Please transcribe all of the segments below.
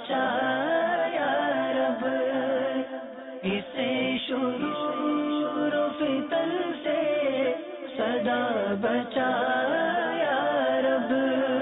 بچا یا رب، اسے شرور و فتن سے سدا بچا یا رب۔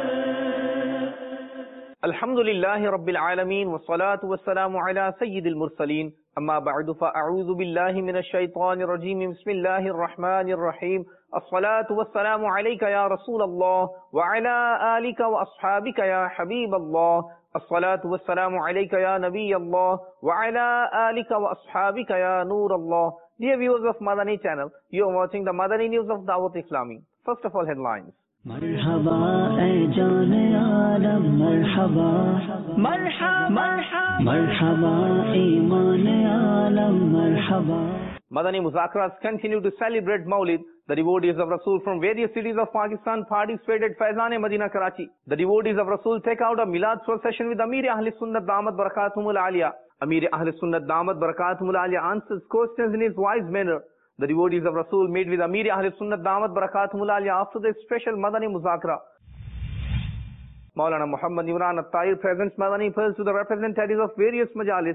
الحمد للہ رب العالمین والصلاة والسلام علی سید المرسلین، اما بعد فاعوذ باللہ من الشیطان الرجیم، بسم اللہ الرحمن الرحیم، الصلاة والسلام علیک یا رسول اللہ وعلی آلک واصحابک یا حبیب اللہ، الصلاة والسلام علیک یا نبی اللہ وعلی آلک واصحابک یا نور اللہ۔ Dear viewers of Madani channel, you are watching the Madani news of Dawat Islami. First of all, headlines. مرحبا اے جان عالم، مرحبا مرحبا مرحبا ایمان عالم، مرحبا۔ Madani Muzakaras continue to celebrate Maulid. The devotees of Rasul from various cities of Pakistan participated at Faizan Madina, Karachi. The devotees of Rasul take out a Milad procession with Amir Ahl Sunnat Damat Barakatumul Aliyah. Amir Ahl Sunnat Damat Barakatumul Aliyah answers questions in his wise manner. The devotees of Rasul meet with Amir Ahl Sunnat Damat Barakatumul Aliyah after the special Madani Muzakara. Maulana Muhammad Imran At-Tahir presents Madani pearls to the representatives of various majalis.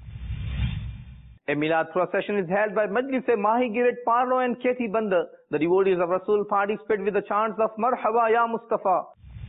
A Milad procession is held by Majlis-e-Mahigir at Parlo and Keti Bandar. The devotees of Rasul participate with the chants of Marhaba Ya Mustafa.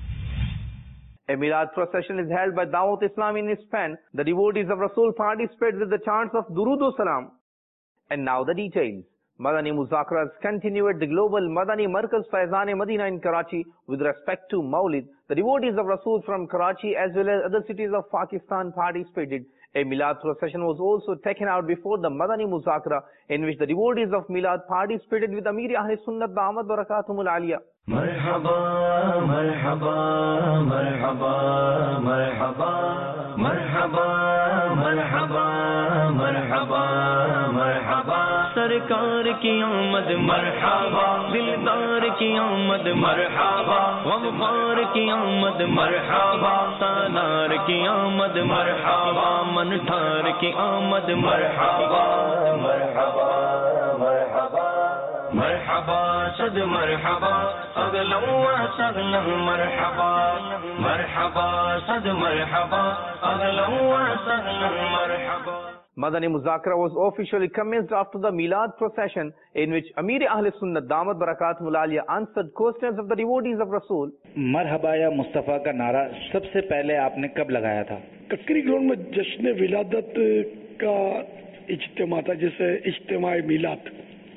A Milad procession is held by Dawat Islam in Spain. The devotees of Rasul participate with the chants of Durood Salam. And now the details. Madani Muzakaras continue at the global Madani Markaz Faizan Madina in Karachi with respect to Maulid. The devotees of Rasul from Karachi as well as other cities of Pakistan participated. A Milad procession was also taken out before the Madani Muzakara, in which the devotees of Milad participated with Amir Ahl Sunnat Damat Barakatumul Aliyah. مرحبا مرحبا مرحبا مرحبا مرحبا مرحبا مرحبا مرحبا، سرکار کی آمد مرحبا، دلدار کی آمد مرحبا، غمخوار کی آمد مرحبا، سالار کی آمد مرحبا، منٹھار کی آمد مرحبا مرحبا مرحبا مرحبا، صد مرحبا، اگلا و سگلا مرحبا مرحبا، صد مرحبا، اگلا و سگلا مرحبا۔ Madani Muzakara was officially commenced after the Milad procession, in which Amir Ahl Sunnat Damat Barakatumul Aliyah answered questions of the devotees of Rasul. مرحبا یا مصطفیٰ کا نعرہ سب سے پہلے آپ نے کب لگایا تھا؟ ککری گراؤنڈ میں جشن ولادت کا اجتماع تھا، جیسے اجتماع میلاد،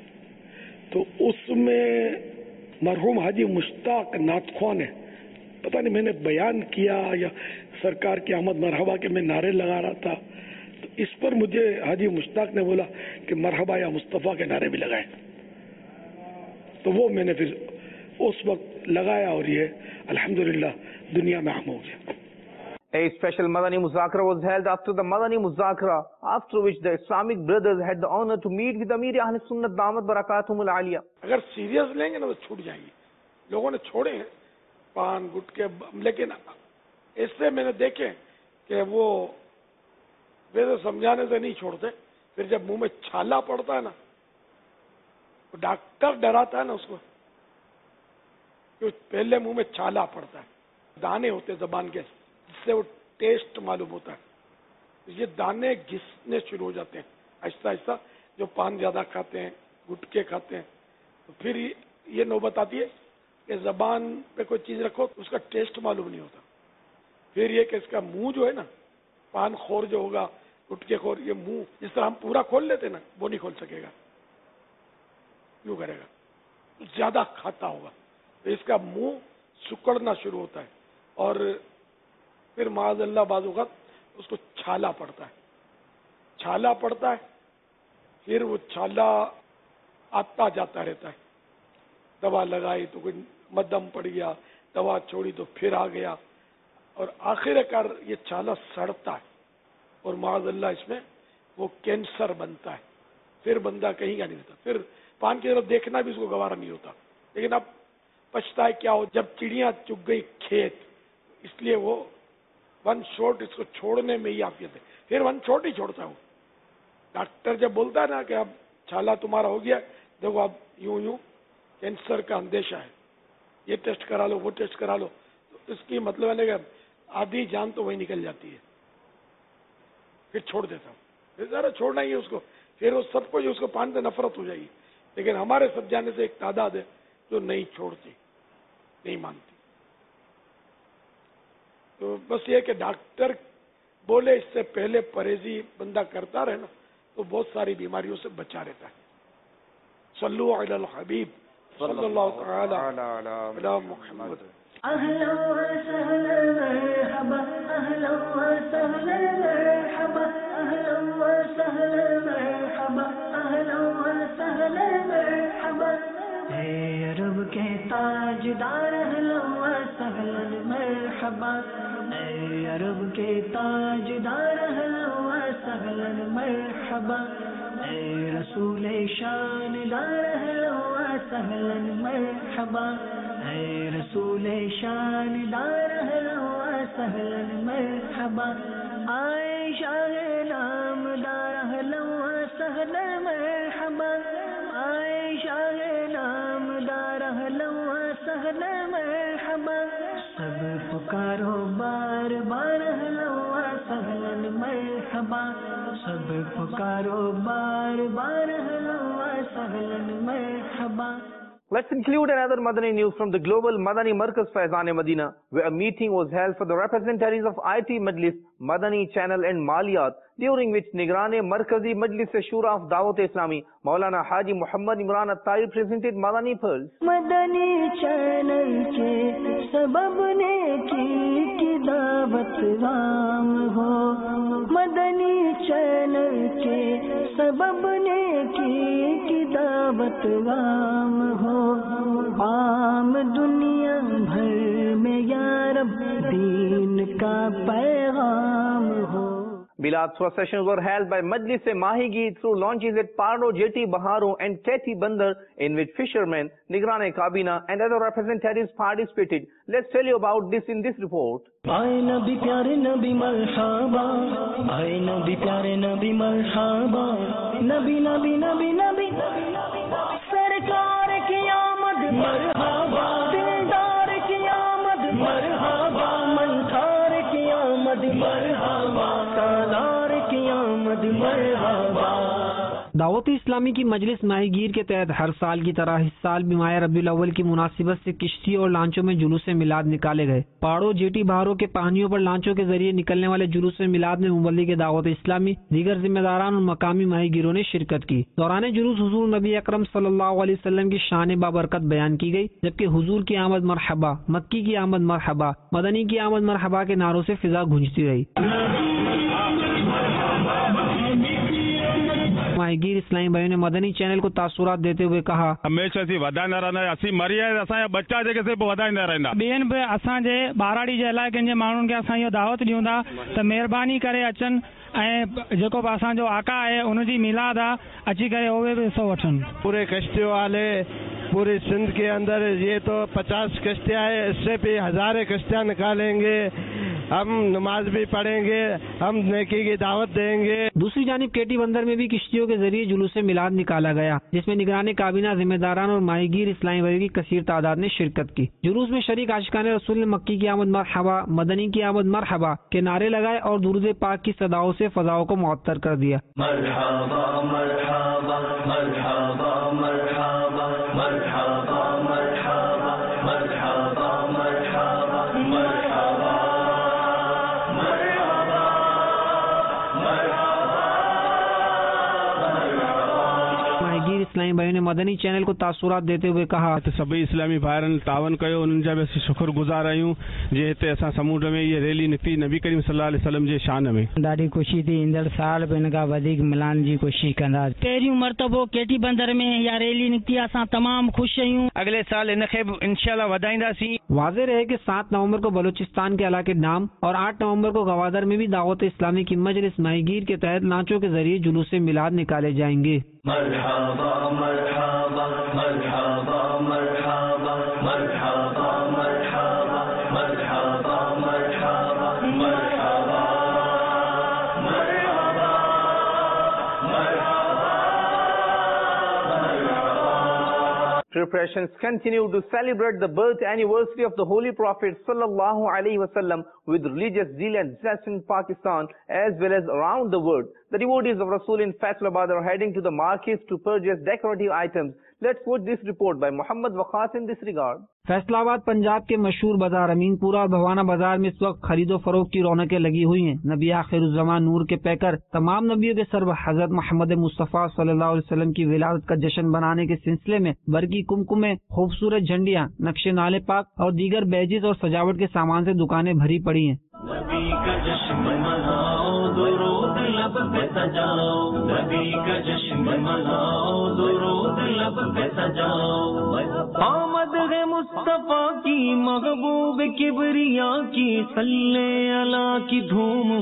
تو اس میں مرحوم حاجی مشتاق نعت خواں نے، پتہ نہیں میں نے بیان کیا یا سرکار کی آمد مرحبا کے میں نعرے لگا رہا تھا، تو اس پر مجھے حاجی مشتاق نے بولا کہ مرحبا یا مصطفیٰ کے نعرے بھی لگائیں، تو وہ میں نے پھر اس وقت لگایا اور یہ الحمدللہ دنیا میں عام ہو گیا۔ A special Madani Muzakara was held after the Madani Muzakara, after which the Islamic brothers had the honor to meet with Amir Ahl Sunnat Damat Barakatumul Aliyah. اگر سیریس لیں گے نا تو چھوٹ جائیں گے، لوگوں نے چھوڑے ہیں پان گٹکے، لیکن اس سے میں نے دیکھے کہ وہ ویسے سمجھانے سے نہیں چھوڑتے، پھر جب منہ میں چھالا پڑتا ہے نا، ڈاکٹر ڈراتا ہے نا اس کو، کہ پہلے منہ میں چھالا پڑتا ہے، دانے ہوتے زبان کے، جس سے وہ ٹیسٹ معلوم ہوتا ہے، یہ دانے گھسنے شروع ہو جاتے ہیں آہستہ آہستہ، جو پان زیادہ کھاتے ہیں، گٹکے کھاتے ہیں، تو پھر یہ نوبت آتی ہے کہ زبان پہ کوئی چیز رکھو تو اس کا ٹیسٹ معلوم نہیں ہوتا، پھر یہ کہ اس کا منہ جو ہے نا، پان خور جو ہوگا، گٹکے خور، یہ منہ جس طرح ہم پورا کھول لیتے نا، وہ نہیں کھول سکے گا، یوں کرے گا، زیادہ کھاتا ہوگا تو اس کا منہ سکڑنا شروع ہوتا ہے، اور پھر معاذ اللہ بعض اوقات اس کو چھالا پڑتا ہے، چھالا پڑتا ہے، پھر وہ چھالا آتا جاتا رہتا ہے، دوا لگائی تو کوئی مدم پڑ گیا، دوا چھوڑی تو پھر آ گیا، اور آخر کار یہ چھالا سڑتا ہے، اور معاذ اللہ اس میں وہ کینسر بنتا ہے، پھر بندہ کہیں کا نہیں رہتا، پھر پان کی طرف دیکھنا بھی اس کو گوارا نہیں ہوتا، لیکن اب پچھتا ہے کیا ہو جب چڑیاں چگ گئی کھیت، اس لیے وہ ون شاٹ اس کو چھوڑنے میں ہی عافیت ہے، پھر ون شاٹ ہی چھوڑتا ہوں۔ ڈاکٹر جب بولتا ہے نا کہ اب چھالا تمہارا ہو گیا، دیکھو اب یوں یوں کینسر کا اندیشہ ہے، یہ ٹیسٹ کرا لو وہ ٹیسٹ کرا لو، تو اس کی مطلب ہے کہ آدھی جان تو وہی نکل جاتی ہے، پھر چھوڑ دیتا ہوں، پھر ذرا چھوڑنا ہی ہے اس کو، پھر وہ سب کو جو اس کو پانی سے نفرت ہو جائے گی. لیکن ہمارے سب جانے سے ایک تعداد ہے جو نہیں چھوڑتی، نہیں مانتی. تو بس یہ کہ ڈاکٹر بولے اس سے پہلے پرہیزی بندہ کرتا رہے نا تو بہت ساری بیماریوں سے بچا رہتا ہے. صلو علی الحبیب صلی اللہ تعالی علی محمد. أهلا وسهلا مرحبا أهلا وسهلا مرحبا أهلا وسهلا مرحبا أهلا وسهلا مرحبا اے عرب کے تاجدار أهلا وسهلا مرحبا اے عرب کے تاجدار أهلا وسهلا مرحبا اے رسول شاندار أهلا وسهلا مرحبا اے رسول شاندار اہلا وسہلا مرحبا آئے شاہ نامدار اہلا وسہلا مرحبا آئے شاہ نامدار اہلا وسہلا مرحبا سب پکارو بار بار اہلا وسہلا مرحبا سب پکارو بار بار اہلا وسہلا مرحبا. Let's conclude another Madani news from the global Madani Markaz Faizan Medina, where a meeting was held for the representatives of IT Majlis, Madani Channel and Maliyat, during which Nigrane Markazi Majlis Shura of Dawat Islami, Maulana Haji Muhammad Imran At-Tahir presented Madani pearls. Madani Channel ke sabab neki ki dawat raam ho, Madani Channel ke sabab neki ki dawat raam ho, عام دنیا بھر میں یا رب دین کا پیغام ہو. Milad processions were held by Majlis Mahigir through launches at Parno, Jeti Baharo and Keti Bandar, in which fishermen, Nigrane Kabina and other representatives participated. Let's tell you about this in this report. آئے نبی پیارے نبی مرحبا آئے نبی پیارے نبی مرحبا نبی نبی نبی نبی سرکار کی آمد مرحبا دلدار کی آمد مرحبا منصار کی آمد مرحبا سالار کی آمد مرحبا. دعوت اسلامی کی مجلس ماہی گیر کے تحت ہر سال کی طرح اس سال بھی ماہ ربیع الاول کی مناسبت سے کشتی اور لانچوں میں جلوس میلاد نکالے گئے. پاڑو جیٹی بہاروں کے پانیوں پر لانچوں کے ذریعے نکلنے والے جلوس میلاد میں مبلغ دعوت اسلامی، دیگر ذمہ داران اور مقامی ماہی گیروں نے شرکت کی. دوران جلوس حضور نبی اکرم صلی اللہ علیہ وسلم کی شان بابرکت بیان کی گئی، جبکہ حضور کی آمد مرحبا، مکی کی آمد مرحبا، مدنی کی آمد مرحبا کے نعروں سے فضا گونجتی رہی. ماہی گیر اسلامی بھائیوں نے مدنی چینل کو تاثرات دیتے ہوئے کہا، ہمیشہ اسی وڌائندا رہنا، اسی مری ہے اسا بچا جے کے وڌائندا رہنا. بین بھی اساں جے بہراڑی جے علاقے جے مانن کے اساں یہ دعوت ڈیوں تا تے مہربانی کرے اچن ऐं जेको बि असांजो आका आहे उनजी मिलाद आहे अची करे उहे बि हिसो वठनि. पूरे कश्ती वाले पूरी सिंध के अंदर ये तो 50 कश्तियाँ हैं, इससे भी हज़ारें कश्तियाँ निकालेंगे. हम नमाज भी पढ़ेंगे, हम नेकी की दावत देंगे. दूसरी जानिब केटी बंदर में भी किश्तियों के जरिए जुलूस मिलाद निकाला गया, जिसमें निगरानी काबीना, जिम्मेदारान और माहीगीर इस्लामी भाइयों की कसीर तादाद ने शिरकत की. जुलूस में शरीक आशिकान रसूल ने मक्की की आमद मरहबा, मदनी की आमद मरहबा के नारे लगाए और दुरूद पाक की सदाओं से फजाओं को मुअत्तर कर दिया. मरहबा मरहबा मरहबा मरहबा मरहबा मरहबा मरहबा मरहबा मरहबा माहीगीर इस्लामी भाइयों ने मदनी चैनल को तासुरात देते हुए कहा, सभी इस्लामी भाइरनि तावन कयो, उन्हनि जा बि असीं शुक्रगुज़ार आहियूं जे हिते असां समूंड में इहा रैली निकिती नबी करीम सल्लल्लाहु अलैहि वसल्लम जे शान में. ॾाढी ख़ुशी थी, ईंदड़ साल बि हिन खां वधीक मिलान जी कोशिशि कंदासीं. पहिरियों मरतबो केटी बंदर में इहा रैली निकिती, असां तमामु ख़ुशि आहियूं. अॻिले साल हिनखे बि इंशाअल्लाह वधाईंदासीं. वाज़ेह रहे कि 7 नवंबर को बलूचिस्तान के इलाके डाम और 8 नवंबर को गवादर में भी दावत इस्लामी की मजलिस माहीगीर के तहत लांचों के जरिए जुलूस मिलाद निकाले जाएंगे. मरहबा मरहबा मरहबा मरहबा मरहबा मरहबा मरहबा मरहबा मरहबा Preparations continue to celebrate the birth anniversary of the Holy Prophet sallallahu alaihi wasallam with religious zeal and zest in Pakistan as well as around the world. The devotees of Rasul in Faisalabad are heading to the markets to purchase decorative items. Let's watch this report by Muhammad Waqas in this regard. Faisalabad Punjab के मशहूर बाजार अमीनपुरा और भवाना बाजार में इस वक्त खरीदो फरोख्त की रौनकें लगी हुई हैं। नबी आखिरुज़्ज़मान नूर के पैकर तमाम नबियों के सर्व हजरत मोहम्मद मुस्तफ़ा सल्लल्लाहु अलैहि वसल्लम की विलादत का जश्न मनाने के सिलसिले में बरकी कुमकुमें, खूबसूरत झंडियां, नक्शे नाले पाक और दीगर बैजेस और सजावट के सामान से दुकानें भरी पड़ी हैं। नबी का जश्न मनाओ, दुरूद लब पे सजाओ, नबी का जश्न मनाओ, दुरूद लब पे सजाओ। आमद है मुस्तफा की महबूब किबरिया की, सल्ले अला की धूम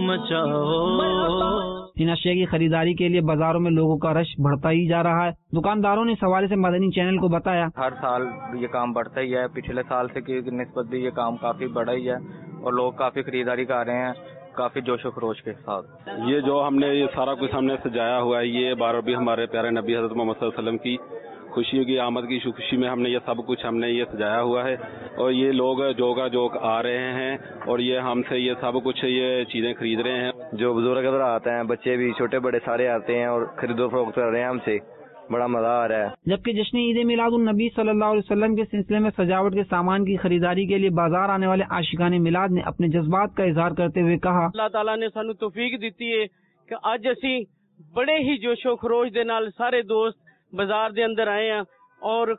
मचाओ। इन अशिया की खरीदारी के लिए बाजारों में लोगों का रश बढ़ता ही जा रहा है। दुकानदारों ने इस हवाले से मदनी चैनल को बताया, हर साल ये काम बढ़ता ही है, पिछले साल से की निस्बत भी ये काम काफी बढ़ा ही है और लोग काफी खरीदारी कर रहे हैं, काफी जोश व खरोश के साथ। ये जो हमने ये सारा कुछ हमने सजाया हुआ है, ये बार भी हमारे प्यारे नबी हजरत मोहम्मद सल्लल्लाहु अलैहि वसल्लम की खुशियों की आमद की खुशी में हमने ये सब कुछ हमने ये सजाया हुआ है और ये लोग जोक आ रहे हैं और ये हमसे ये सब कुछ ये चीजें खरीद रहे हैं। जो बुजुर्ग आते हैं, बच्चे भी छोटे बड़े सारे आते हैं और खरीदो फरोख्त कर रहे हैं, हमसे बड़ा मजा आ रहा है। जबकि जश्न ईद मिलादुन नबी सल्लल्लाहु अलैहि वसल्लम के सिलसिले में सजावट के सामान की खरीदारी के लिए बाजार आने वाले आशिकाने मिलाद ने अपने जज्बात का इजहार करते हुए कहा, अल्लाह ताला ने सानू तौफीक दी है कि अज असी बड़े ही जोशो खरोश दे नाल सारे दोस्त बाजार दे अंदर आए हैं और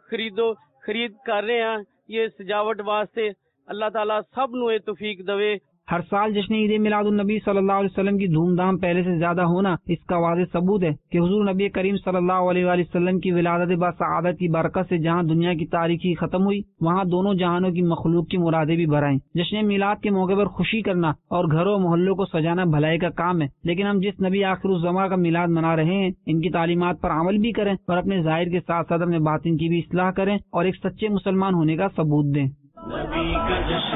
खरीद कर रहे हैं। ये सजावट वास्ते अल्लाह ताला सब नू तौफीक दवे। हर साल जश्न ईद मिलादुन नबी सल्लल्लाहु अलैहि वसल्लम की धूमधाम पहले से ज्यादा होना इसका वाज़ेह सबूत है कि हुजूर नबी करीम सल्लल्लाहु अलैहि वसल्लम की विलादत बासआदत की बरकत से जहां दुनिया की तारीखी खत्म हुई, वहां दोनों जहानों की मखलूक की मुरादें भी भर आईं। जश्न मिलाद के मौके पर खुशी करना और घरों मोहल्लों को सजाना भलाई का काम है, लेकिन हम जिस नबी आखिरुज़्ज़मा का मिलाद मना रहे हैं, इनकी तालीमात पर अमल भी करें और अपने ज़ाहिर के साथ साथ अपने बातिन की भी इस्लाह करें और एक सच्चे मुसलमान होने का सबूत दें। नबी का जश्न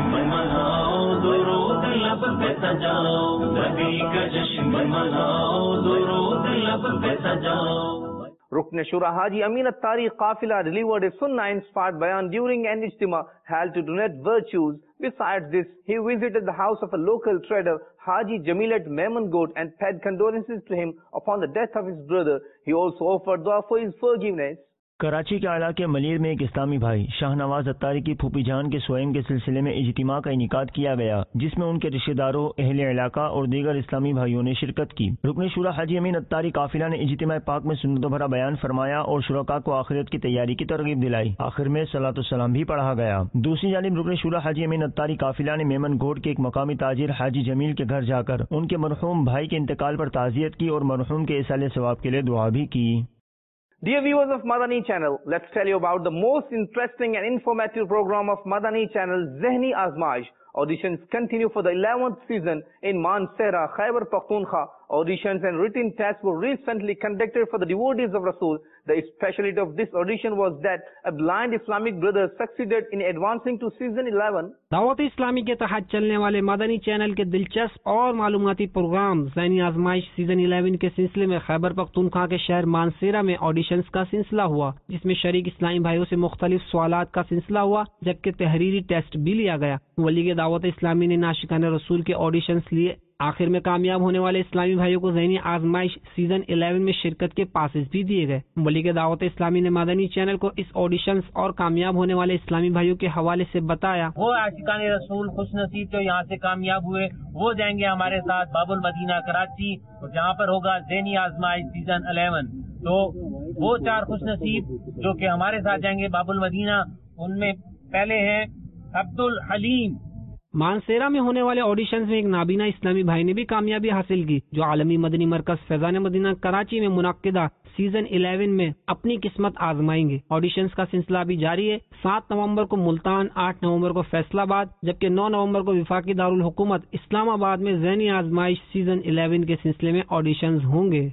मनाओ, दुरूद लब पे सजाओ, नबी का जश्न मनाओ, दुरूद लब पे सजाओ। Rukn Shura Haji Amin Attari Qafila delivered a Sunnah-inspired bayan during an ijtima held to donate virtues. Besides this, he visited the house of a local trader, Haji Jamilat Maimun Goat, and paid condolences to him upon the death of his brother. He also offered dua for his forgiveness. Karachi के इलाके मलीर में एक इस्लामी भाई शाहनवाज अत्तारी की फूफी जान के सोएम के सिलसिले में इज्तिमा का इनेकाद किया गया, जिसमें उनके रिश्तेदारों, अहले इलाका और दीगर इस्लामी भाइयों ने शिरकत की। रुकन शुरा हाजी अमीन अत्तारी काफिला ने इज्तिमा पाक में सुन्नतों भरा बयान फरमाया और शुरका को आखिरत की तैयारी की तरगीब दिलाई। आखिर में सलातो सलाम भी पढ़ा गया। दूसरी जानिब रुकन शुरा हाजी अमीन अत्तारी काफिला ने मेमन घोट के एक मकामी ताजिर हाजी जमील के घर जाकर उनके मरहूम भाई के इंतकाल पर ताज़ियत की और मरहूम के इसाले सवाब के लिए दुआ भी की। Dear viewers of Madani channel, let's tell you about the most interesting and informative program of Madani channel, Zehni Azmaish. Auditions continue for the 11th season in Mansehra, Khyber Pakhtunkhwa. Auditions and written tests were recently conducted for the devotees of Rasul. The speciality of this audition was that a blind Islamic brother succeeded in advancing to season 11. Dawat Islami के तहत चलने वाले Madani channel के दिलचस्प और मालूमाती programme ज़हनी आजमाइश season 11 के सिलसिले में खैबर पख्तूनख्वा के शहर मानसेरा में ऑडिशंस का सिलसिला हुआ, जिसमें शरीक इस्लामी भाइयों से मुख्तलिफ सवालात का सिलसिला हुआ, जबकि तहरीरी टेस्ट भी लिया गया। वली के दावत इस्लामी ने नाशिकान रसूल के ऑडिशंस लिए। आखिर में कामयाब होने वाले इस्लामी भाइयों को ज़हनी आजमाइश सीजन 11 में शिरकत के पासेस भी दिए गए। वली के दावत इस्लामी ने मदनी चैनल को इस ऑडिशंस और कामयाब होने वाले इस्लामी भाइयों के हवाले से बताया, वो आशिकान रसूल खुशनसीब जो यहाँ से कामयाब हुए वो जाएंगे हमारे साथ बाबुल मदीना कराची, जहाँ पर होगा ज़हनी आजमाइश सीजन 11। तो वो चार खुशनसीब जो कि हमारे साथ जाएंगे बाबुल मदीना, उनमें पहले हैं अब्दुल हलीम। मानसेरा में होने वाले ऑडिशंस में एक नाबीना इस्लामी भाई ने भी कामयाबी हासिल की, जो आलमी मदनी मरकज फैजान मदीना कराची में मुनक्किदा सीजन 11 में अपनी किस्मत आजमाएंगे। ऑडिशंस का सिलसिला भी जारी है। 7 नवंबर को मुल्तान, 8 नवंबर को फैसलाबाद, जबकि 9 नवंबर को विफाकी दारुल हुकूमत इस्लामाबाद में ज़हनी आजमाइश सीजन 11 के सिलसिले में ऑडिशंस होंगे।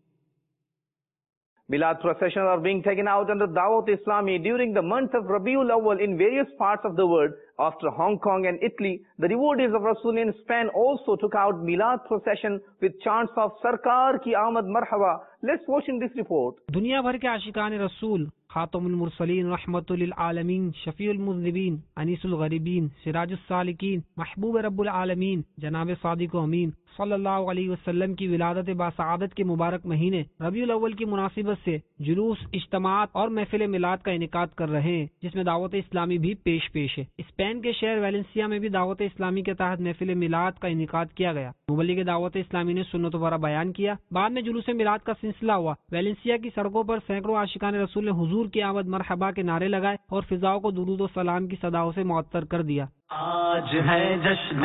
Milad processions are being taken out under Dawat Islami during the month of Rabiul Awwal in various parts of the world. After Hong Kong and Italy, the devotees of Rasul in Spain also took out Milad procession with chants of Sarkar ki Amad Marhaba. Let's watch in this report. दुनिया भर के आशिकान रसूल خاتم المرسلین رحمت للعالمین شفیع المذنبین انیس الغریبین سراج السالکین محبوب رب العالمین جناب صادق و امین صلی اللہ علیہ وسلم کی ولادت باسعادت کے مبارک مہینے ربیع الاول کی مناسبت سے جلوس، اجتماعات اور محفل میلاد کا انعقاد کر رہے ہیں، جس میں دعوت اسلامی بھی پیش ہے۔ اسپین کے شہر ویلنسیا میں بھی دعوت اسلامی کے تحت محفل میلاد کا انعقاد کیا گیا۔ مبلغ دعوت اسلامی نے سنت وغیرہ بیان کیا، بعد میں جلوس میلاد کا سلسلہ ہوا۔ ویلنسیا کی سڑکوں پر سینکڑوں عاشقان رسول نے حضور کی آمد مرحبا کے نعرے لگائے اور فضاؤں کو درود و سلام کی صداؤں سے معطر کر دیا۔ آج ہے جشن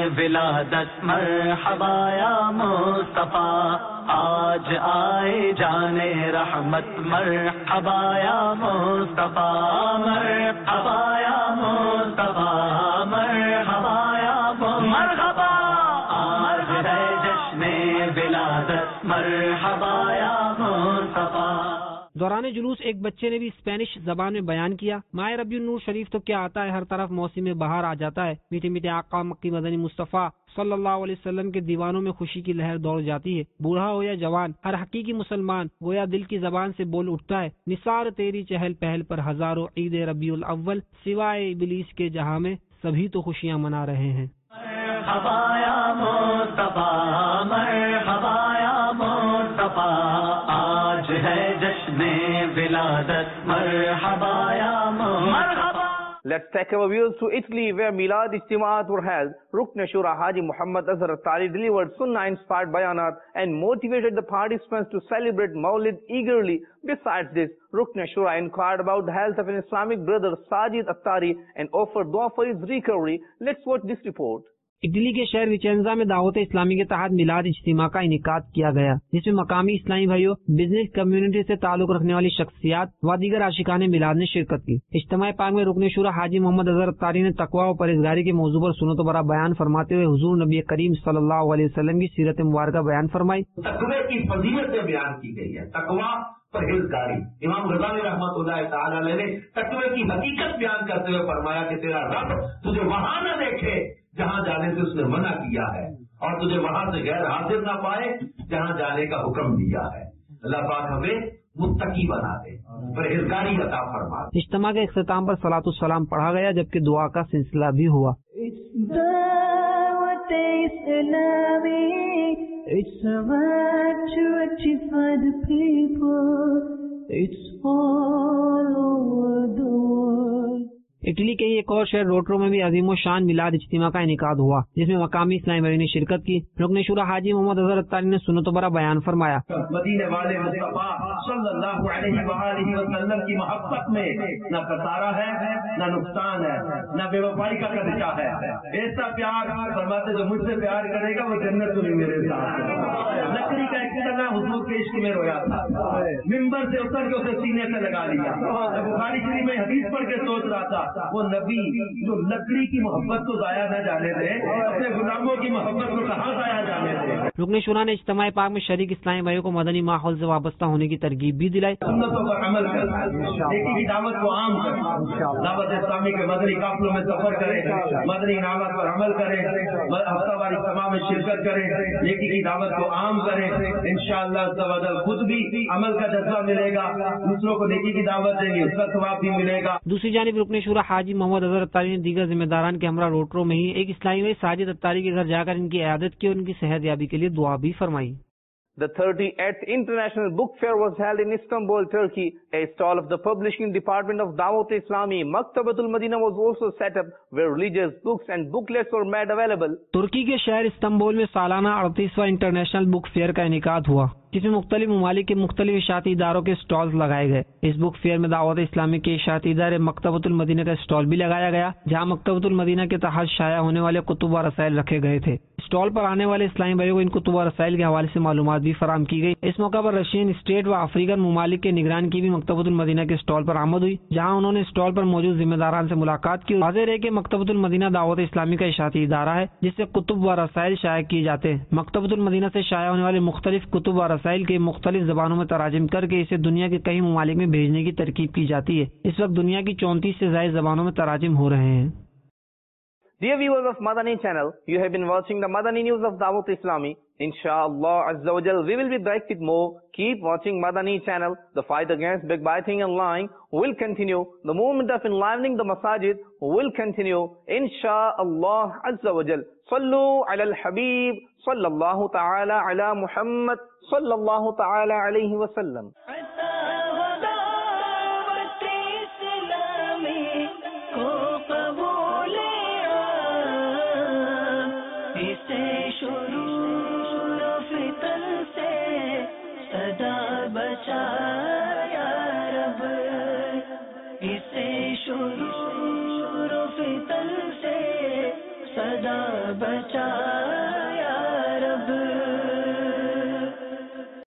ولادت مرحبا یا مصطفیٰ، آج آئے جانے رحمت مرحبا یا مصطفیٰ، مرحبا یا مصطفیٰ، مرحبا یا مرحبا، آج ہے جشن ولادت مرحبا یا مصطفیٰ۔ دوران جلوس ایک بچے نے بھی اسپینش زبان میں بیان کیا، ماہ ربیع النور شریف تو کیا آتا ہے، ہر طرف موسم بہار آ جاتا ہے، میٹھے میٹھے آقا مکی مدنی مصطفیٰ صلی اللہ علیہ وسلم کے دیوانوں میں خوشی کی لہر دوڑ جاتی ہے۔ بوڑھا ہو یا جوان، ہر حقیقی مسلمان گویا دل کی زبان سے بول اٹھتا ہے، نثار تیری چہل پہل پر ہزاروں عید ربیع الاول، سوائے ابلیس کے جہاں میں سبھی تو خوشیاں منا رہے ہیں۔ مرحبا یا مصطفیٰ، مرحبا یا مصطفیٰ، آج ہے جشن ولادت مرحبا یا مرحبا۔ Let's take our views to Italy, where Milad Ijtimaat were held. Rukn Shura Haji Muhammad Azhar Attari delivered Sunnah-inspired bayanat and motivated the participants to celebrate Mawlid eagerly. Besides this, Rukn Shura inquired about the health of an Islamic brother, Sajid Attari, and offered dua for his recovery. Let's watch this report. Italy کے شہر وچینزا میں دعوت اسلامی کے تحت میلاد اجتماع کا انعقاد کیا گیا، جس میں مقامی اسلامی بھائیوں، بزنس کمیونٹی سے تعلق رکھنے والی شخصیات و دیگر عاشقان میلاد نے شرکت کی۔ اجتماع پاک میں رکن شورا حاجی محمد اظہر اتاری نے تقوی و پرہیزگاری کے موضوع پر سنت و برا بیان فرماتے ہوئے حضور نبی کریم صلی اللہ علیہ وسلم کی سیرت مبارکہ بیان فرمائی۔ تقوی کی فضیلت بیان کی گئی ہے، تقوی پرہیزگاری۔ امام غزالی رحمۃ اللہ تعالی علیہ نے تقوی کی حقیقت بیان کرتے ہوئے فرمایا کہ تیرا رب تجھے وہاں نہ دیکھے جہاں جانے سے اس نے منع کیا ہے، اور تجھے وہاں سے غیر حاضر نہ پائے جہاں جانے کا حکم دیا ہے۔ اللہ پاک ہمیں متقی بنا دے، پرہیزگاری عطا فرما دے۔ اجتماع کے اختتام پر صلاۃ السلام پڑھا گیا، جبکہ دعا کا سلسلہ بھی ہوا۔ اٹلی کے ایک اور شہر روٹرو میں بھی عظیم و شان میلاد اجتماع کا انعقاد ہوا، جس میں مقامی اسلامی بھائی نے شرکت کی۔ رکن شورا حاجی محمد اظہر اتاری نے سنت و برا بیان فرمایا۔ مدینے والے مصطفیٰ صلی اللہ علیہ وآلہ وسلم کی محبت میں نہ خسارہ ہے، نہ نقصان ہے، نہ بے وفائی کا خدشہ ہے۔ ایسا پیار فرماتے جو مجھ سے پیار کرے گا وہ جنت میں میرے ساتھ۔ لکڑی کا ایک ٹکڑا حضور کے عشق میں رویا تھا، ممبر سے اتر کے اسے سینے سے لگا لیا۔ بخاری شریف میں حدیث پڑھ کے سوچ رہا تھا وہ نبی جو لکڑی کی محبت کو ضائع نہ جانے دے، اپنے غلاموں کی محبت کو کہاں ضائع جانے دے۔ رکن شورا نے اجتماع پاک میں شریک اسلامی بھائیوں کو مدنی ماحول سے وابستہ ہونے کی ترغیب بھی دلائی۔ سنتوں پر عمل کر، نیکی کی دعوت کو عام کر، دعوت اسلامی کے مدنی قافلوں میں سفر کریں، مدنی انعامات پر عمل کریں، ہفتہ وار اجتماع میں شرکت کریں، نیکی کی دعوت کو عام کریں۔ انشاءاللہ خود بھی عمل کا جذبہ ملے گا، دوسروں کو نیکی کی دعوت دیں گے، اس کا ثواب بھی ملے گا۔ دوسری جانب رکن شورا حاجی محمد اظہر اتاری نے دیگر ذمہ داران کے ہمراہ روٹرو میں ہی ایک اسلامی بھائی ساجد اتاری کے گھر جا کر ان کی عیادت کی اور ان کی صحت یابی کے لیے دعا بھی فرمائی۔ The 38th International Book Fair was held in Istanbul, Turkey. A stall of the publishing department of Dawat Islami, Maktabatul Madina, was also set up, where religious books and booklets were made available. ترکی کے شہر Istanbul میں سالانہ 38واں international book fair کا انعقاد ہوا، جس میں مختلف ممالک کے مختلف اشاعتی اداروں کے سٹالز لگائے گئے۔ اس بک فیئر میں دعوت اسلامی کے اشاعتی ادارے مکتبۃ المدینہ کا سٹال بھی لگایا گیا، جہاں مکتبۃ المدینہ کے تحت شائع ہونے والے کتب و رسائل رکھے گئے تھے۔ سٹال پر آنے والے اسلامی بھائیوں کو ان کتب و رسائل کے حوالے سے معلومات بھی فراہم کی گئی۔ اس موقع پر رشین اسٹیٹ و افریقن ممالک کے نگران کی بھی مکتبۃ المدینہ کے سٹال پر آمد ہوئی، جہاں انہوں نے سٹال پر موجود ذمہ داران سے ملاقات کی۔ واضح رہے کہ مکتبۃ المدینہ دعوت اسلامی کا اشاعتی ادارہ ہے، جس سے کتب و رسائل شائع کیے جاتے ہیں۔ مکتبۃ المدینہ سے شائع ہونے والے مختلف کتب و رسائل کے مختلف زبانوں میں تراجم کر کے اسے دنیا کے کئی ممالک میں بھیجنے کی ترکیب کی جاتی ہے۔ اس وقت دنیا کی 34 سے زائد زبانوں میں تراجم ہو رہے ہیں۔ Dear viewers of Madani channel, you have been watching the Madani news of Dawat Islami. Inshallah Azza wa Jal, we will be back with more. Keep watching Madani channel. The fight against backbiting and lying will continue. The movement of enlivening the masajid will continue. Inshallah Azza wa Jal. Sallu ala al-Habib, sallallahu ta'ala ala Muhammad, sallallahu ta'ala alayhi wa sallam. बचाया रब इसे शुरू फितन से सदा बचा